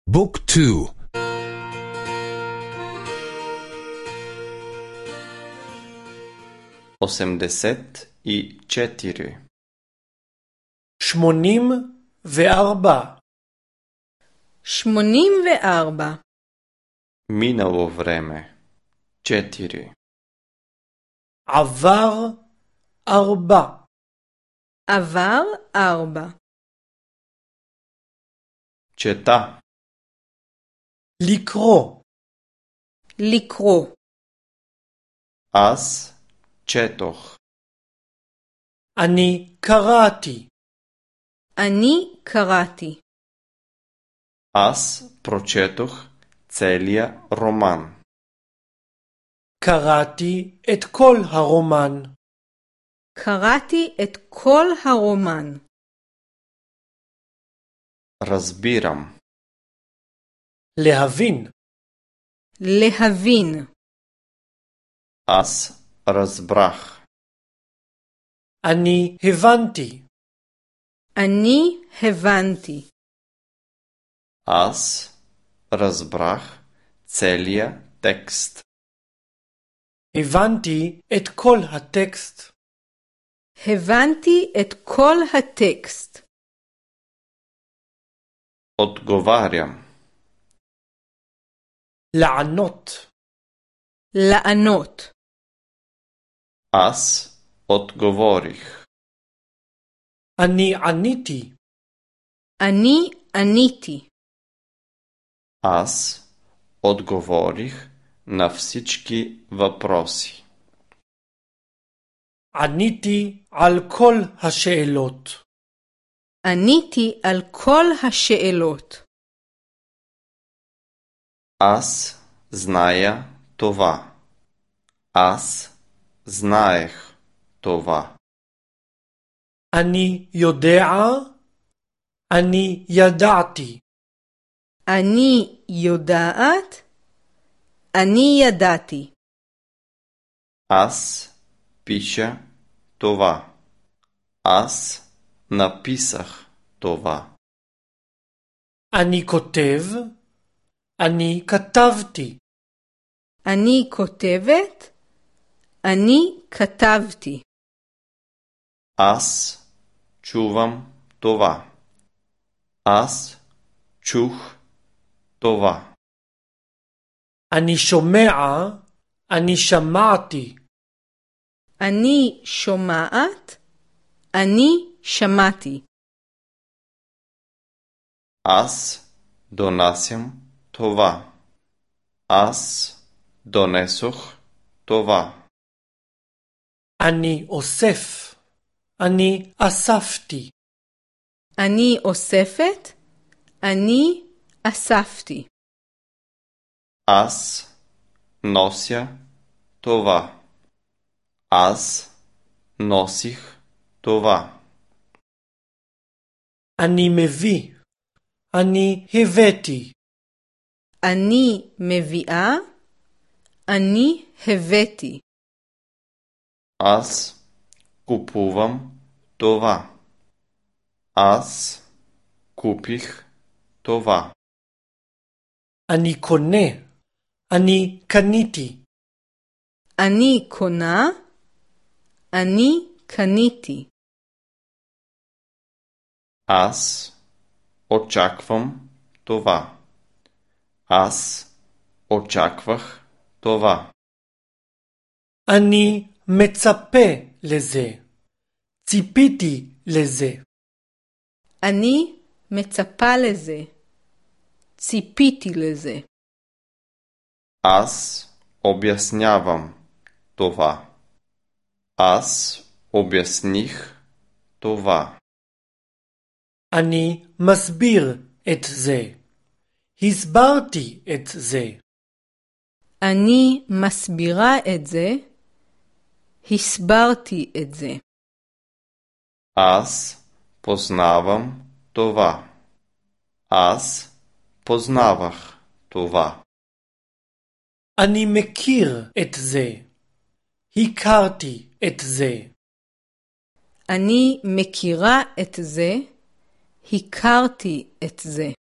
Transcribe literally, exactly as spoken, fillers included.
بوك تو. осемдесет и четири. שמונים וארבע. שמונים וארבע. Минало време. четири. עבר ארבע. עבר ארבע. чета. לקרוא. לקרוא. аз четох. אני קראתי. אני קראתי. аз прочетох целия роман. קראתי את כל הרומן. קראתי את כל הרומן. разбирам. להבין. להבין. аз разбрах. אני הבנתי. אני הבנתי. аз разбрах целия текст. הבנתי את כל הטקסט. הבנתי את כל הטקסט. отговарям. לענות. לענות. аз отговорих. אני עניתי. אני עניתי. аз отговорих на всички въпроси. עניתי על כל השאלות. עניתי על כל השאלות. аз зная това. аз знаех това. אני יודע. אני ידעתי. אני יודעת. אני ידעתי. аз пиша това. аз написах това. אני כותב. אני כתבתי. אני כותבת. אני כתבתי. аз чувам това. аз чух това. אני שומע. אני שמעתי. אני שומעת. אני שמעתי. аз донасям това. аз донесох това. אני אוסף. אני אספתי. אני אוספת. אני אספתי. аз нося това. аз носих това. אני מביא. אני הבאתי. אני מביאה. אני הבאתי. аз купувам това. аз купих това. אני קונה. אני קניתי. אני קונה. אני קניתי. аз очаквам това. аз очаквах това. אני מצפה לזה. ציפיתי לזה. אני מצפה לזה. ציפיתי לזה. аз обяснявам това. аз обясних това. אני מסביר את זה. הסברתי את זה. אני מסבירה את זה. הסברתי את זה. аз познавам това. аз познавах това. אני מכיר את זה. הכרתי את זה. אני מכירה את זה. הכרתי את זה.